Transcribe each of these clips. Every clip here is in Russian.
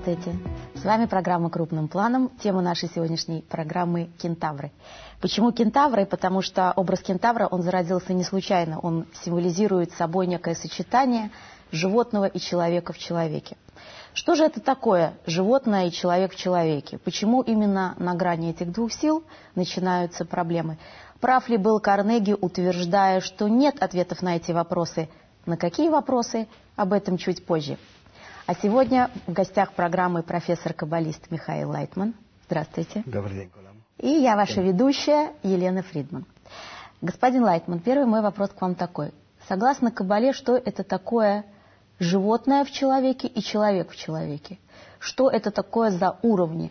Здравствуйте! С вами программа «Крупным планом». Тема нашей сегодняшней программы – кентавры. Почему кентавры? Потому что образ кентавра, он зародился не случайно. Он символизирует собой некое сочетание животного и человека в человеке. Что же это такое животное и человек в человеке? Почему именно на грани этих двух сил начинаются проблемы? Прав ли был Карнеги, утверждая, что нет ответов на эти вопросы? На какие вопросы? Об этом чуть позже. А сегодня в гостях программы профессор-каббалист Михаил Лайтман. Здравствуйте. Добрый день, Колям. И я ваша ведущая Елена Фридман. Господин Лайтман, первый мой вопрос к вам такой. Согласно Каббале, что это такое животное в человеке и человек в человеке? Что это такое за уровни?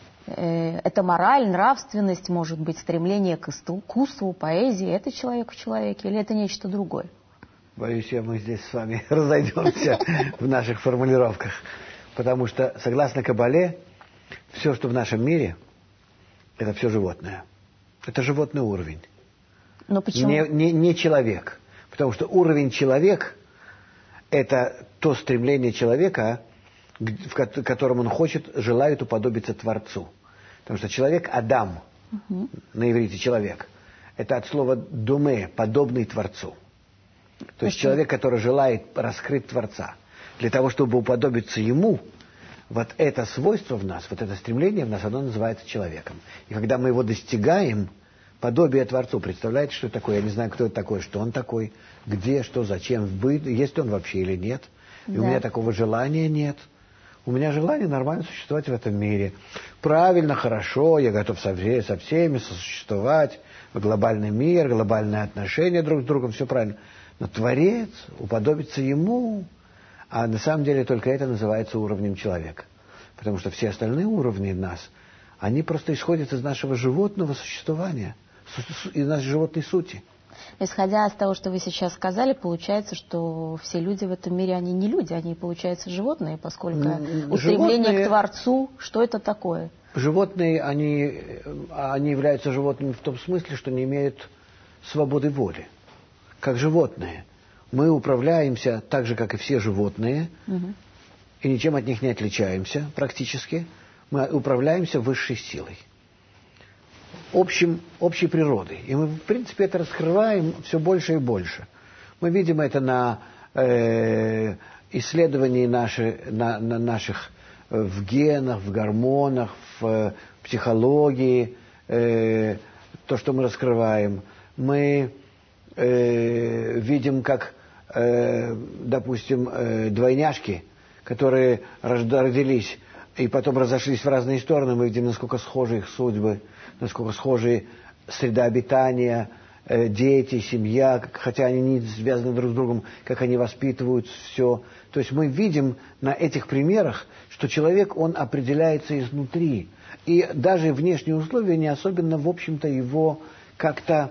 Это мораль, нравственность, может быть, стремление к искусству, поэзии. Это человек в человеке или это нечто другое? Боюсь, мы здесь с вами разойдемся в наших формулировках. Потому что, согласно Каббале, все, что в нашем мире, это все животное. Это животный уровень. Но почему? Не человек. Потому что уровень человек – это то стремление человека, в котором он желает уподобиться Творцу. Потому что человек – Адам, на иврите человек. Это от слова «думе», подобный Творцу. То есть человек, который желает раскрыть Творца. Для того, чтобы уподобиться Ему, вот это свойство в нас, вот это стремление в нас, оно называется человеком. И когда мы его достигаем, подобие Творцу, представляете, что это такое? Я не знаю, кто это такой, что он такой, где, что, зачем, есть он вообще или нет. И у меня такого желания нет. У меня желание нормально существовать в этом мире. Правильно, хорошо, я готов со всеми сосуществовать. Глобальный мир, глобальные отношения друг с другом, все правильно. Но Творец, уподобиться Ему, а на самом деле только это называется уровнем человека. Потому что все остальные уровни нас, они просто исходят из нашего животного существования, из нашей животной сути. Исходя из того, что вы сейчас сказали, получается, что все люди в этом мире, они не люди, они, получается, животные, поскольку устремление к Творцу, что это такое? Животные, они являются животными в том смысле, что не имеют свободы воли. Как животные. Мы управляемся так же, как и все животные, и ничем от них не отличаемся практически. Мы управляемся высшей силой, общей природой. И мы, в принципе, это раскрываем все больше и больше. Мы видим это на исследовании наших в генах, в гормонах, в психологии, то, что мы раскрываем. Мы видим, как, допустим, двойняшки, которые родились и потом разошлись в разные стороны, мы видим, насколько схожи их судьбы, насколько схожи среда обитания, дети, семья, хотя они не связаны друг с другом, как они воспитывают все. То есть мы видим на этих примерах, что человек, он определяется изнутри. И даже внешние условия не особенно, в общем-то, его как-то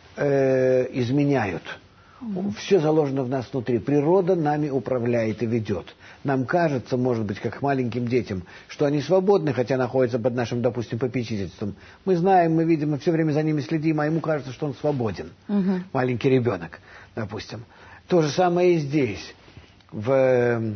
изменяют. Все заложено в нас внутри. Природа нами управляет и ведет. Нам кажется, может быть, как маленьким детям, что они свободны, хотя находятся под нашим, допустим, попечительством. Мы знаем, мы видим, мы все время за ними следим, а ему кажется, что он свободен. Маленький ребенок, допустим. То же самое и здесь. В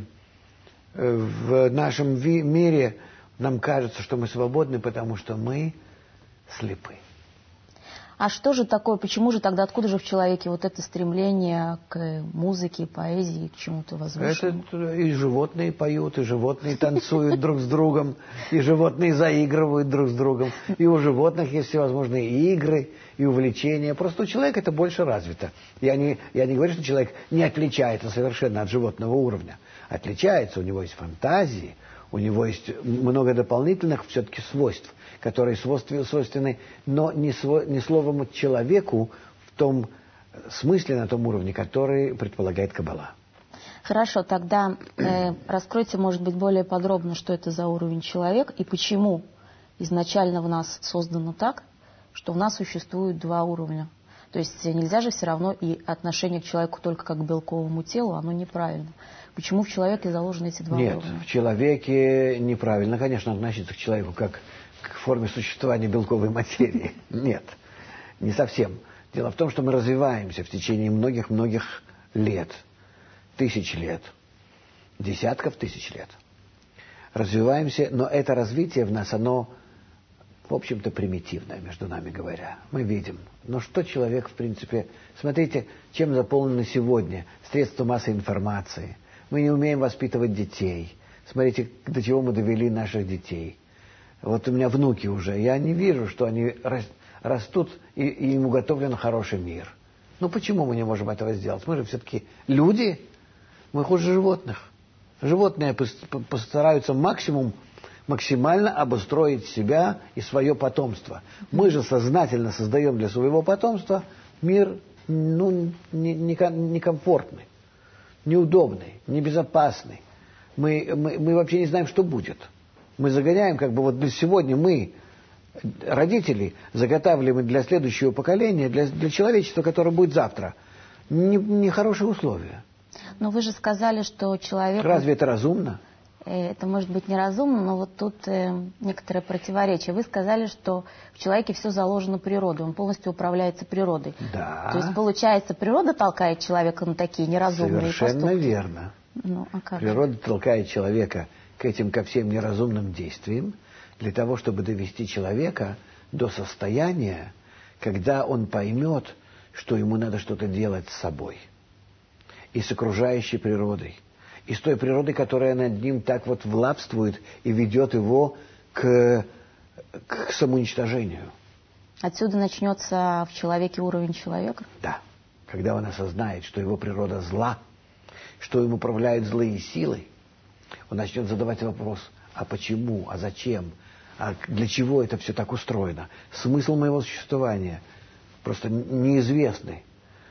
нашем мире нам кажется, что мы свободны, потому что мы слепы. А что же такое, почему же тогда, откуда же в человеке вот это стремление к музыке, поэзии, к чему-то возвышенному? Это и животные поют, и животные танцуют друг с другом, и животные заигрывают друг с другом, и у животных есть всевозможные игры и увлечения. Просто у человека это больше развито. Я не говорю, что человек не отличается совершенно от животного уровня. Отличается, у него есть фантазии, у него есть много дополнительных все-таки свойств, которые свойственны, но не словом человеку в том смысле, на том уровне, который предполагает Каббала. Хорошо, тогда раскройте, может быть, более подробно, что это за уровень человек и почему изначально в нас создано так, что у нас существует два уровня. То есть нельзя же все равно и отношение к человеку только как к белковому телу, оно неправильно. Почему в человеке заложены эти два уровня? Нет, в человеке неправильно, конечно, относиться к человеку как к форме существования белковой материи. Нет, не совсем. Дело в том, что мы развиваемся в течение многих-многих лет, тысяч лет, десятков тысяч лет. развиваемся, но это развитие в нас, оно, в общем-то, примитивное, между нами говоря. Мы видим. Но что человек, в принципе... Смотрите, чем заполнены сегодня средства массовой информации. Мы не умеем воспитывать детей. Смотрите, до чего мы довели наших детей. Вот у меня внуки уже. Я не вижу, что они растут, и им уготовлен хороший мир. Ну почему мы не можем этого сделать? Мы же все-таки люди. Мы хуже животных. Животные постараются максимально обустроить себя и свое потомство. Мы же сознательно создаем для своего потомства мир некомфортный, неудобный, небезопасный. Мы вообще не знаем, что будет. Мы загоняем, как бы вот для сегодня мы, родители, заготавливаем для следующего поколения, для человечества, которое будет завтра, нехорошие условия. Но вы же сказали, что человек... Разве это разумно? Это может быть неразумно, но вот тут некоторое противоречие. Вы сказали, что в человеке все заложено природой, он полностью управляется природой. Да. То есть, получается, природа толкает человека на такие неразумные поступки? Совершенно верно. Ну, а как? Природа толкает человека ко всем неразумным действиям для того, чтобы довести человека до состояния, когда он поймет, что ему надо что-то делать с собой и с окружающей природой. И с той природой, которая над ним так вот властвует и ведет его к самоуничтожению. Отсюда начнется в человеке уровень человека? Да. Когда он осознает, что его природа зла, что им управляют злые силы, он начнет задавать вопрос, а почему, а зачем, а для чего это все так устроено? Смысл моего существования просто неизвестный.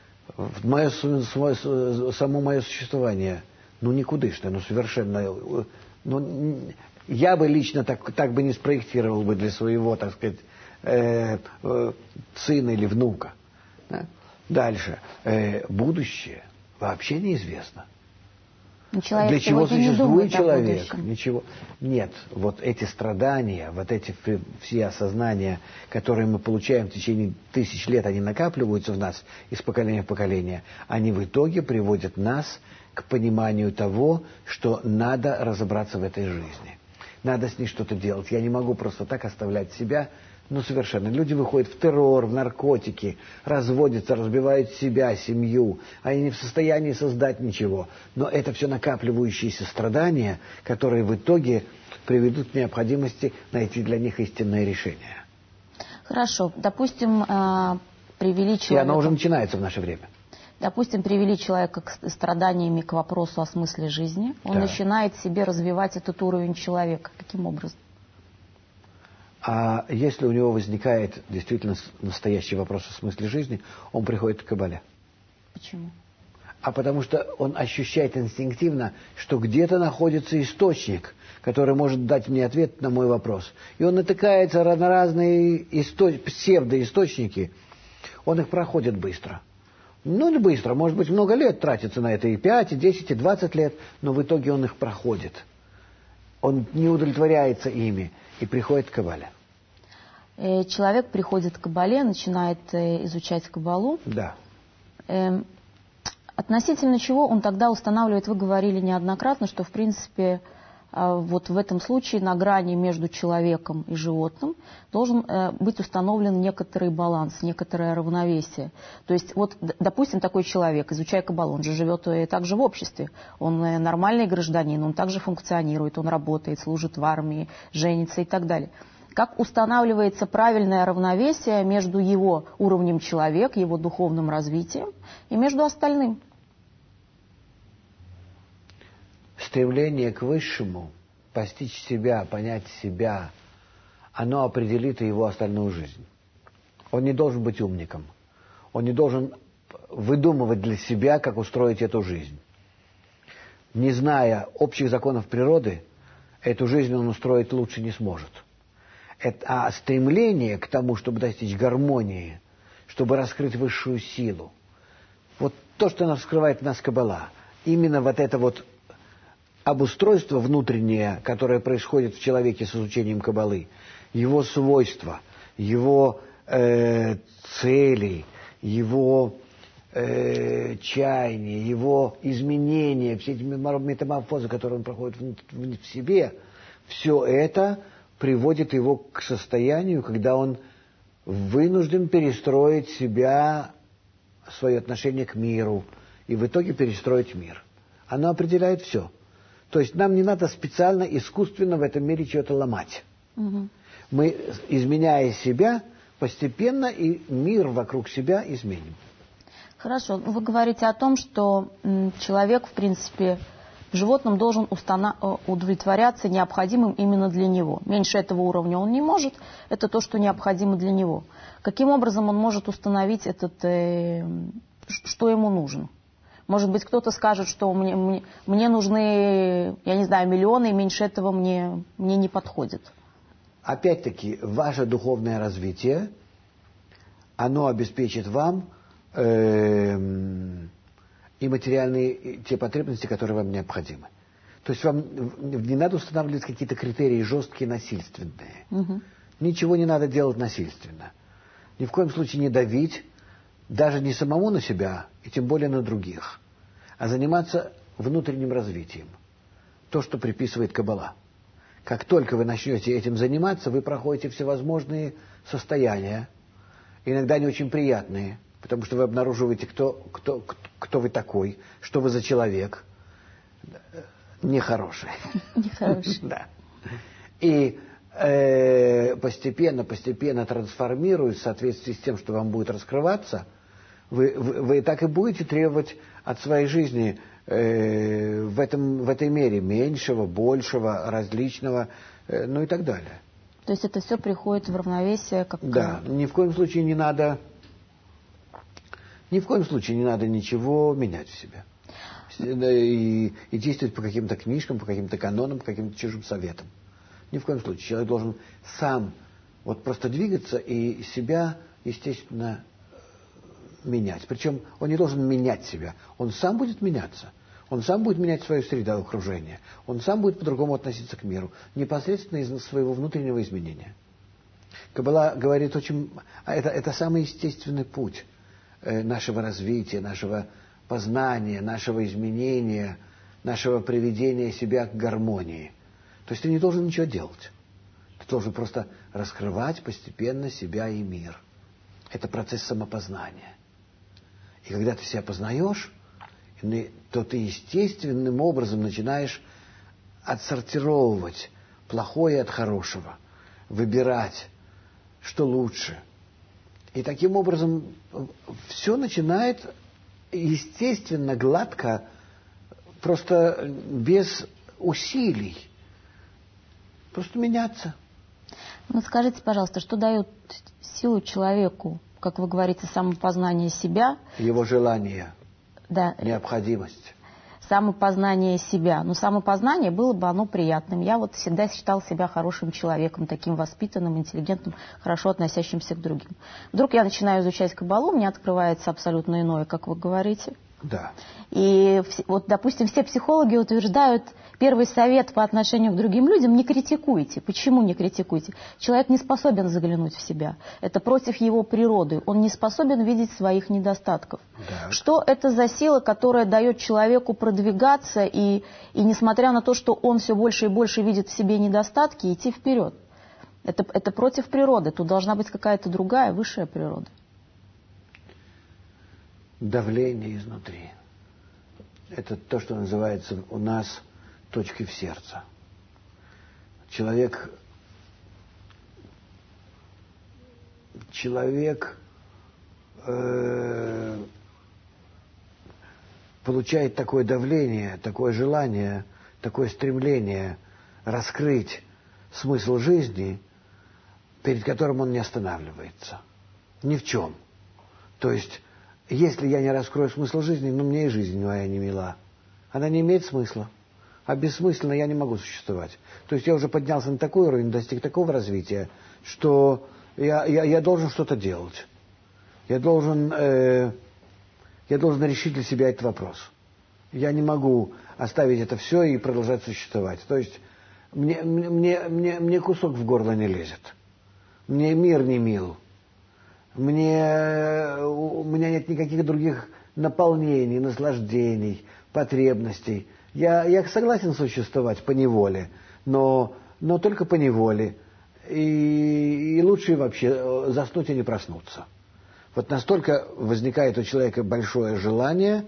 Само мое существование... никудышное, совершенно... я бы лично так бы не спроектировал бы для своего, так сказать, сына или внука. Да? Дальше. Будущее вообще неизвестно. Для чего существует человек? Ничего. Нет. Вот эти страдания, вот эти все осознания, которые мы получаем в течение тысяч лет, они накапливаются в нас из поколения в поколение, они в итоге приводят нас к пониманию того, что надо разобраться в этой жизни. Надо с ней что-то делать. Я не могу просто так оставлять себя. Совершенно. Люди выходят в террор, в наркотики, разводятся, разбивают себя, семью. Они не в состоянии создать ничего. Но это все накапливающиеся страдания, которые в итоге приведут к необходимости найти для них истинное решение. Хорошо. Допустим, привели человека... И оно уже начинается в наше время. Допустим, привели человека к страданиями, к вопросу о смысле жизни. Он начинает себе развивать этот уровень человека. Каким образом? А если у него возникает действительно настоящий вопрос о смысле жизни, он приходит к Кабале. Почему? А потому что он ощущает инстинктивно, что где-то находится источник, который может дать мне ответ на мой вопрос. И он натыкается на разные псевдоисточники, он их проходит быстро. Не быстро, может быть, много лет тратится на это, и 5, и 10, и 20 лет, но в итоге он их проходит. Он не удовлетворяется ими и приходит к Кабале. Человек приходит к Кабале, начинает изучать Кабалу. Да. Относительно чего он тогда устанавливает, вы говорили неоднократно, что в принципе вот в этом случае на грани между человеком и животным должен быть установлен некоторый баланс, некоторое равновесие. То есть вот, допустим, такой человек, изучая Кабалу, он же живет также в обществе, он нормальный гражданин, он также функционирует, он работает, служит в армии, женится и так далее. Как устанавливается правильное равновесие между его уровнем человека, его духовным развитием и между остальным? Стремление к высшему, постичь себя, понять себя, оно определит и его остальную жизнь. Он не должен быть умником. Он не должен выдумывать для себя, как устроить эту жизнь. Не зная общих законов природы, эту жизнь он устроить лучше не сможет. А стремление к тому, чтобы достичь гармонии, чтобы раскрыть высшую силу, вот то, что раскрывает в нас Кабала, именно вот это вот обустройство внутреннее, которое происходит в человеке с изучением Кабалы, его свойства, его цели, его чаяния, его изменения, все эти метаморфозы, которые он проходит в себе, все это приводит его к состоянию, когда он вынужден перестроить себя, свое отношение к миру, и в итоге перестроить мир. Оно определяет все. То есть нам не надо специально, искусственно в этом мире чего-то ломать. Угу. Мы, изменяя себя, постепенно и мир вокруг себя изменим. Хорошо. Вы говорите о том, что человек, в принципе, в животном должен удовлетворяться необходимым именно для него. Меньше этого уровня он не может. Это то, что необходимо для него. Каким образом он может установить что ему нужно? Может быть, кто-то скажет, что мне нужны, я не знаю, миллионы, и меньше этого мне не подходит. Опять-таки, ваше духовное развитие, оно обеспечит вам и материальные те потребности, которые вам необходимы. То есть вам не надо устанавливать какие-то критерии жесткие, насильственные. Угу. Ничего не надо делать насильственно. Ни в коем случае не давить, даже не самому на себя, и тем более на других, а заниматься внутренним развитием. То, что приписывает Каббала. Как только вы начнете этим заниматься, вы проходите всевозможные состояния, иногда не очень приятные, потому что вы обнаруживаете, кто вы такой, что вы за человек. Нехороший. Нехороший. Да. И постепенно трансформируясь в соответствии с тем, что вам будет раскрываться, вы так и будете требовать от своей жизни в этой мере меньшего, большего, различного, ну и так далее. То есть это все приходит в равновесие? Да, ни в коем случае не надо ничего менять в себе. И действовать по каким-то книжкам, по каким-то канонам, по каким-то чужим советам. Ни в коем случае. Человек должен сам вот просто двигаться и себя, естественно, менять. Причем он не должен менять себя. Он сам будет меняться. Он сам будет менять свою среду окружения. Он сам будет по-другому относиться к миру. Непосредственно из своего внутреннего изменения. Каббала говорит это самый естественный путь нашего развития, нашего познания, нашего изменения, нашего приведения себя к гармонии. То есть ты не должен ничего делать. Ты должен просто раскрывать постепенно себя и мир. Это процесс самопознания. И когда ты себя познаешь, то ты естественным образом начинаешь отсортировывать плохое от хорошего, выбирать, что лучше. И таким образом все начинает естественно, гладко, просто без усилий. Просто меняться. Ну, скажите, пожалуйста, что дает силу человеку, как вы говорите, самопознание себя? Его желание, да, необходимость. Самопознание себя. Но самопознание было бы оно приятным. Я вот всегда считал себя хорошим человеком, таким воспитанным, интеллигентным, хорошо относящимся к другим. Вдруг я начинаю изучать Каббалу, у меня открывается абсолютно иное, как вы говорите. Да. И вот, допустим, все психологи утверждают, первый совет по отношению к другим людям: не критикуйте. Почему не критикуйте? Человек не способен заглянуть в себя. Это против его природы. Он не способен видеть своих недостатков. Да. Что это за сила, которая дает человеку продвигаться и несмотря на то, что он все больше и больше видит в себе недостатки, идти вперед? Это против природы. Тут должна быть какая-то другая, высшая природа. Давление изнутри. Это то, что называется у нас точкой в сердце. Человек получает такое давление, такое желание, такое стремление раскрыть смысл жизни, перед которым он не останавливается. Ни в чем. То есть, если я не раскрою смысл жизни, мне и жизнь моя не мила. Она не имеет смысла. А бессмысленно я не могу существовать. То есть я уже поднялся на такой уровень, достиг такого развития, что я должен что-то делать. Я должен решить для себя этот вопрос. Я не могу оставить это все и продолжать существовать. То есть мне кусок в горло не лезет. Мне мир не мил. У меня нет никаких других наполнений, наслаждений, потребностей. Я согласен существовать поневоле, но но только по неволе. И лучше вообще заснуть и не проснуться. Вот настолько возникает у человека большое желание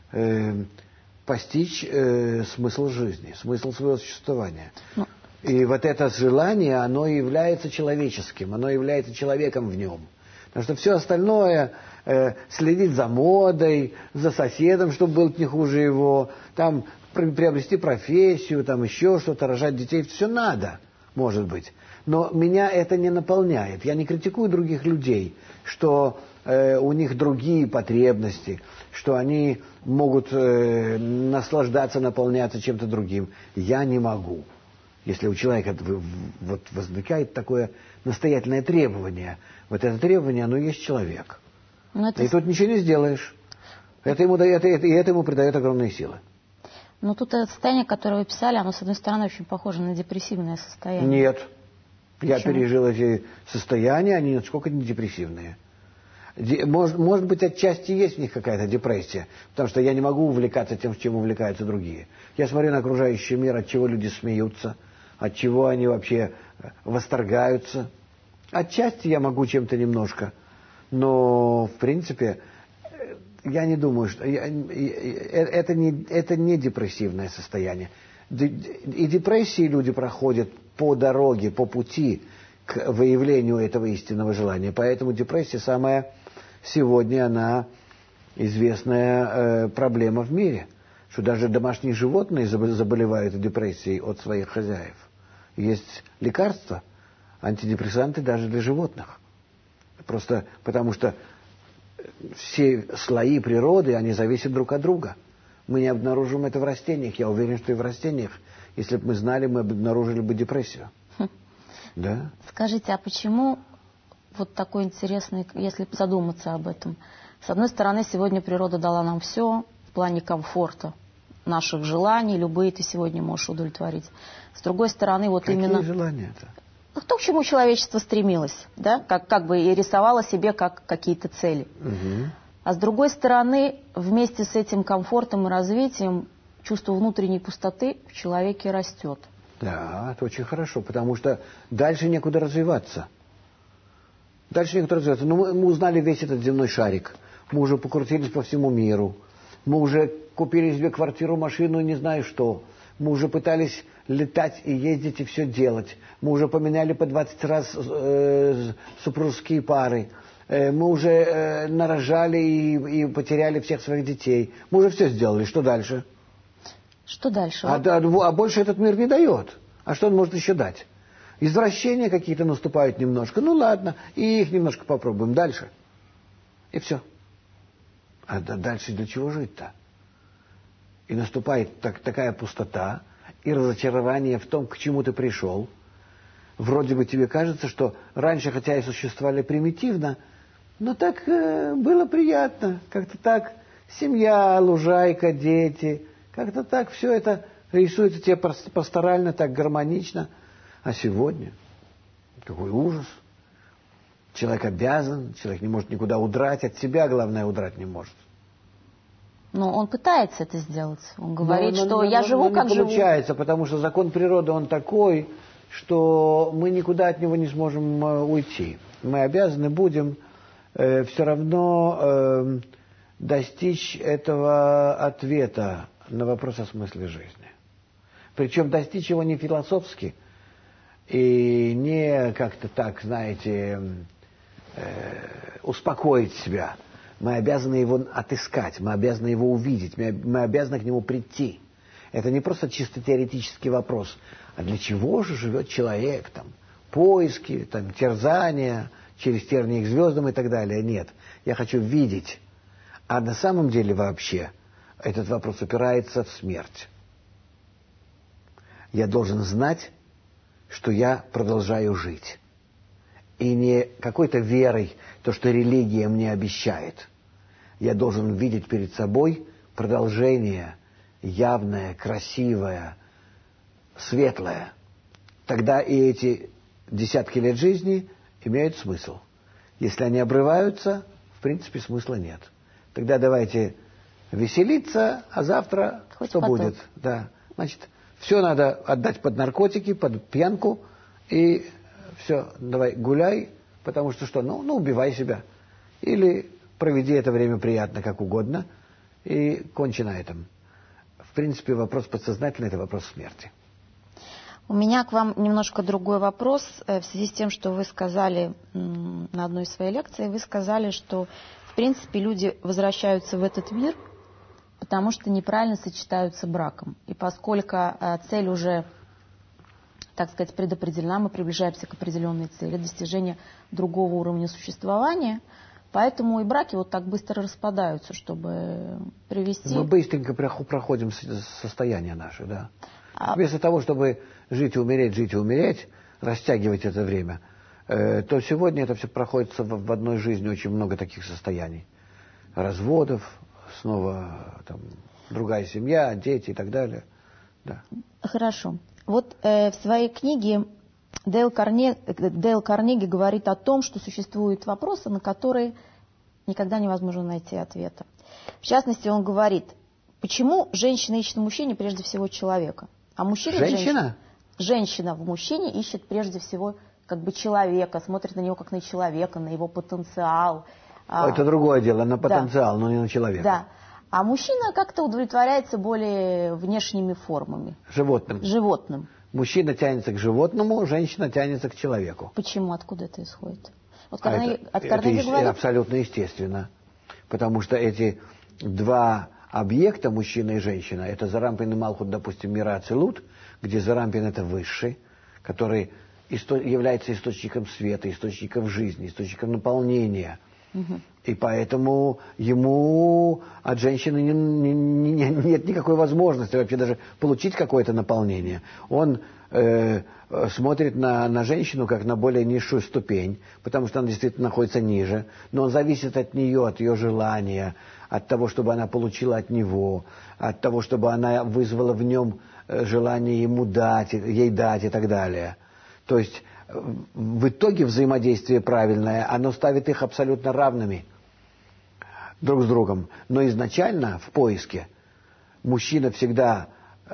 постичь смысл жизни, смысл своего существования. И вот это желание, оно является человеческим, оно является человеком в нем. Потому что все остальное, следить за модой, за соседом, чтобы был не хуже его, там приобрести профессию, там еще что-то, рожать детей, все надо, может быть. Но меня это не наполняет. Я не критикую других людей, что у них другие потребности, что они могут наслаждаться, наполняться чем-то другим. Я не могу. Если у человека вот возникает такое настоятельное требование, вот это требование, оно есть человек. И тут ничего не сделаешь. Это ему придает огромные силы. Но тут это состояние, которое вы писали, оно, с одной стороны, очень похоже на депрессивное состояние. Нет. Почему? Я пережил эти состояния, они насколько не депрессивные. Может быть, отчасти есть в них какая-то депрессия, потому что я не могу увлекаться тем, чем увлекаются другие. Я смотрю на окружающий мир, от чего люди смеются, от чего они вообще восторгаются. Отчасти я могу чем-то немножко, но, в принципе, я не думаю, что... Это не депрессивное состояние. И депрессии люди проходят по дороге, по пути к выявлению этого истинного желания. Поэтому депрессия самая сегодня, она известная проблема в мире. Что даже домашние животные заболевают депрессией от своих хозяев. Есть лекарства, антидепрессанты даже для животных. Просто потому что все слои природы, они зависят друг от друга. Мы не обнаружим это в растениях. Я уверен, что и в растениях, если бы мы знали, мы обнаружили бы депрессию. Да? Скажите, а почему вот такой интересный, если задуматься об этом? С одной стороны, сегодня природа дала нам все в плане комфорта, наших желаний, любые ты сегодня можешь удовлетворить. С другой стороны, вот какие именно... Какие желания-то? То, к чему человечество стремилось, да? Как бы и рисовало себе как какие-то цели. Угу. А с другой стороны, вместе с этим комфортом и развитием чувство внутренней пустоты в человеке растет. Да, это очень хорошо, потому что дальше некуда развиваться. Ну, мы узнали весь этот земной шарик. Мы уже покрутились по всему миру. Мы уже купили себе квартиру, машину, не знаю что. Мы уже пытались летать и ездить и все делать. Мы уже поменяли по 20 раз супружеские пары. Мы уже нарожали и потеряли всех своих детей. Мы уже все сделали. Что дальше? Что дальше? А больше этот мир не дает. А что он может еще дать? Извращения какие-то наступают немножко. Ну ладно, и их немножко попробуем. Дальше. И все. А дальше для чего жить-то? И наступает такая пустота и разочарование в том, к чему ты пришел. Вроде бы тебе кажется, что раньше, хотя и существовали примитивно, но так было приятно. Как-то так семья, лужайка, дети. Как-то так все это рисуется тебе пасторально, так гармонично. А сегодня какой ужас. Человек обязан, человек не может никуда удрать, от себя, главное, удрать не может. Но он пытается это сделать. Он говорит, что я живу, как живу. Не получается, потому что закон природы, он такой, что мы никуда от него не сможем уйти. Мы обязаны будем все равно достичь этого ответа на вопрос о смысле жизни. Причем достичь его не философски и не как-то так, знаете, успокоить себя. Мы обязаны его отыскать, мы обязаны его увидеть, мы обязаны к нему прийти. Это не просто чисто теоретический вопрос. А для чего же живет человек? Там, поиски, там, терзания через тернии к звездам и так далее. Нет, я хочу видеть. А на самом деле вообще этот вопрос упирается в смерть. Я должен знать, что я продолжаю жить. И не какой-то верой, то, что религия мне обещает. Я должен видеть перед собой продолжение явное, красивое, светлое. Тогда и эти десятки лет жизни имеют смысл. Если они обрываются, в принципе, смысла нет. Тогда давайте веселиться, а завтра хоть что потом будет? Да. Значит, Все надо отдать под наркотики, под пьянку, и все, давай гуляй, потому что что? Ну, убивай себя. Или проведи это время приятно, как угодно, и кончи на этом. В принципе, вопрос подсознательный – это вопрос смерти. У меня к вам немножко другой вопрос. В связи с тем, что вы сказали на одной из своей лекций, вы сказали, что, в принципе, люди возвращаются в этот мир, потому что неправильно сочетаются браком. И поскольку цель уже, так сказать, предопределена, мы приближаемся к определенной цели, достижения другого уровня существования, поэтому и браки вот так быстро распадаются, чтобы привести... Мы быстренько проходим состояние наше, да. Вместо того, чтобы жить и умереть, растягивать это время, то сегодня это все проходит в одной жизни очень много таких состояний. Разводов, снова там, другая семья, дети и так далее. Да. Хорошо. Вот в своей книге Дейл Карнеги говорит о том, что существуют вопросы, на которые никогда невозможно найти ответа. В частности, он говорит, почему женщина ищет в мужчине прежде всего человека, а мужчина... Женщина в мужчине ищет прежде всего как бы человека, смотрит на него как на человека, на его потенциал. Это другое дело, на потенциал, да. Но не на человека. Да. А мужчина как-то удовлетворяется более внешними формами. Животным. Мужчина тянется к животному, женщина тянется к человеку. Почему? Откуда это исходит? Вот Карнеги говорит... абсолютно естественно. Потому что эти два объекта, мужчина и женщина, это Зарампин и Малхут, допустим, мира Ацилут, где Зарампин это высший, который является источником света, источником жизни, источником наполнения. Угу. И поэтому ему от женщины нет никакой возможности вообще даже получить какое-то наполнение. Он смотрит на женщину как на более низшую ступень, потому что она действительно находится ниже, но он зависит от нее, от ее желания, от того, чтобы она получила от него, от того, чтобы она вызвала в нем желание ему дать, ей дать и так далее. То есть в итоге взаимодействие правильное, оно ставит их абсолютно равными друг с другом. Но изначально в поиске мужчина всегда,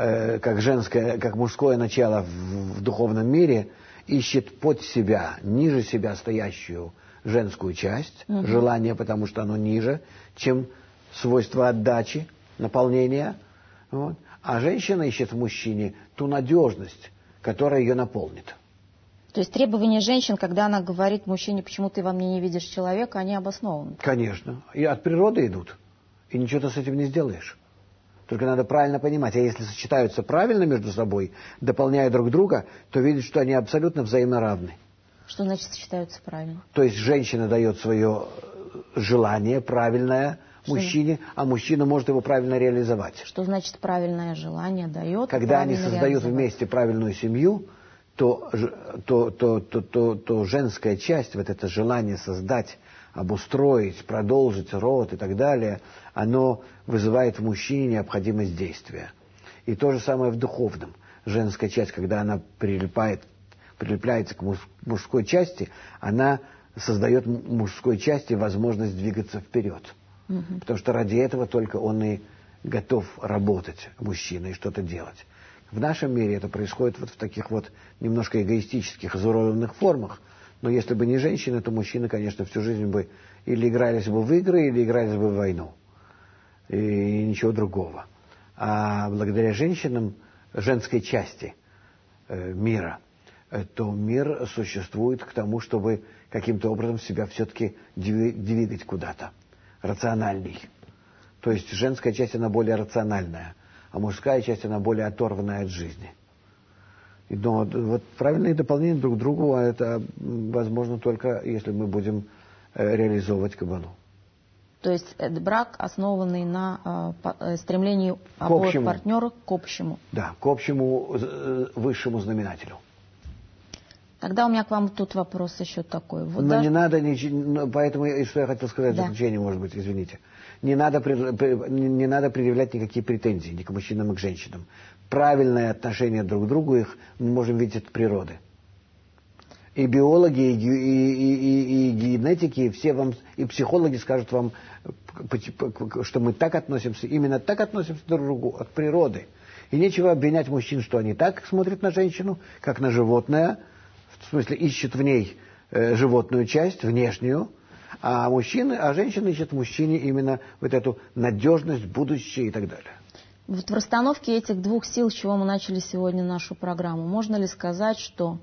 как мужское начало в духовном мире, ищет под себя, ниже себя стоящую женскую часть, желание, потому что оно ниже, чем свойство отдачи, наполнения. Вот. А женщина ищет в мужчине ту надежность, которая ее наполнит. То есть требования женщин, когда она говорит мужчине, почему ты во мне не видишь человека, они обоснованы? Конечно. И от природы идут. И ничего ты с этим не сделаешь. Только надо правильно понимать. А если сочетаются правильно между собой, дополняя друг друга, то видят, что они абсолютно взаимно равны. Что значит сочетаются правильно? То есть женщина дает свое желание правильное мужчине, а мужчина может его правильно реализовать. Что значит правильное желание дает? Когда они создают вместе правильную семью, то женская часть, вот это желание создать, обустроить, продолжить род и так далее, оно вызывает в мужчине необходимость действия. И то же самое в духовном. Женская часть, когда она прилепляется к мужской части, она создает мужской части возможность двигаться вперед. Угу. Потому что ради этого только он и готов работать, мужчина, и что-то делать. В нашем мире это происходит вот в таких вот немножко эгоистических, изуродованных формах. Но если бы не женщины, то мужчины, конечно, всю жизнь бы или игрались бы в игры, или игрались бы в войну. И ничего другого. А благодаря женщинам, женской части мира, то мир существует к тому, чтобы каким-то образом себя все-таки двигать куда-то. Рациональней. То есть женская часть, она более рациональная, а мужская часть, она более оторванная от жизни. Но вот правильные дополнения друг к другу, это возможно только, если мы будем реализовывать каббалу. То есть это брак, основанный на стремлении обоих партнеров к общему. Да, к общему высшему знаменателю. Тогда у меня к вам тут вопрос еще такой. Вот но не надо, поэтому, что я хотел сказать в заключение, может быть, извините. Не надо предъявлять никакие претензии ни к мужчинам, ни к женщинам. Правильное отношение друг к другу их мы можем видеть от природы. И биологи, и генетики, и все вам, и психологи скажут вам, что мы так относимся, именно так относимся друг к другу от природы. И нечего обвинять мужчин, что они так смотрят на женщину, как на животное, в смысле ищут в ней животную часть, внешнюю, а женщины ищут в мужчине именно вот эту надежность, будущее и так далее. Вот в расстановке этих двух сил, с чего мы начали сегодня нашу программу, можно ли сказать, что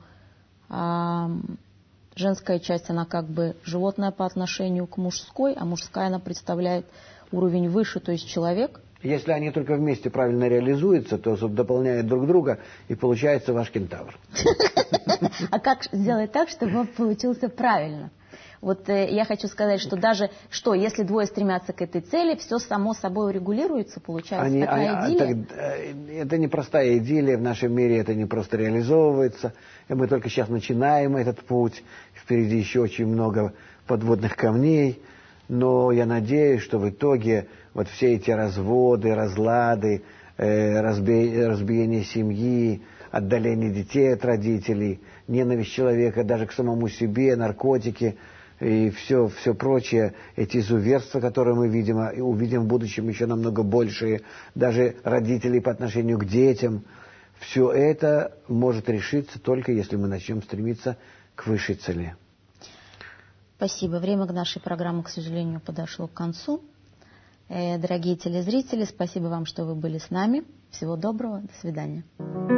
женская часть, она как бы животное по отношению к мужской, а мужская, она представляет уровень выше, то есть человек? Если они только вместе правильно реализуются, то дополняют друг друга, и получается ваш кентавр. А как сделать так, чтобы он получился правильно? Вот я хочу сказать, что даже если двое стремятся к этой цели, все само собой урегулируется, получается такая идиллия? Это не простая идиллия, в нашем мире это не просто реализовывается. И мы только сейчас начинаем этот путь, впереди еще очень много подводных камней. Но я надеюсь, что в итоге вот все эти разводы, разлады, разбиение семьи, отдаление детей от родителей, ненависть человека даже к самому себе, наркотики и все прочее, эти изуверства, которые мы видим, и увидим в будущем еще намного большие, даже родителей по отношению к детям, все это может решиться только если мы начнем стремиться к высшей цели. Спасибо. Время нашей программы, к сожалению, подошло к концу. Дорогие телезрители, спасибо вам, что вы были с нами. Всего доброго. До свидания.